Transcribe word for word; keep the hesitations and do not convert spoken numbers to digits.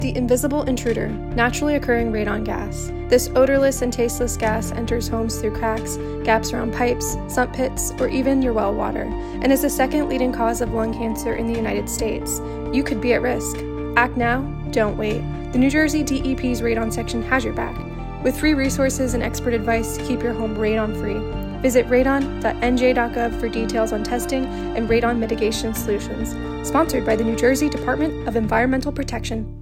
The invisible intruder, naturally occurring radon gas. This odorless and tasteless gas enters homes through cracks, gaps around pipes, sump pits, or even your well water, and is the second leading cause of lung cancer in the United States. You could be at risk. Act now, don't wait. The New Jersey D E P's Radon section has your back, with free resources and expert advice to keep your home radon-free. Visit radon dot n j dot gov for details on testing and radon mitigation solutions. Sponsored by the New Jersey Department of Environmental Protection.